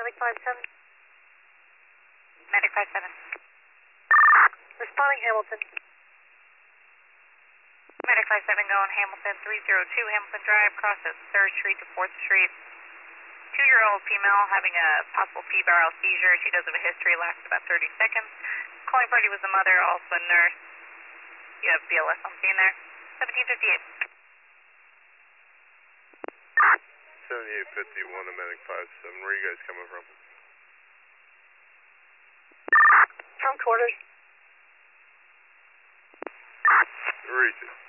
Medic 57. Medic 57. Responding Hamilton. Medic 57 going Hamilton 302 Hamilton Drive, crosses 3rd Street to 4th Street. 2-year-old female having a possible febrile seizure. She does have a history, lasts about 30 seconds. Calling party was the mother, also a nurse. You have BLS on scene there. 1758. 7851 to Medic 57. Where are you guys coming from? From quarters. Reach it.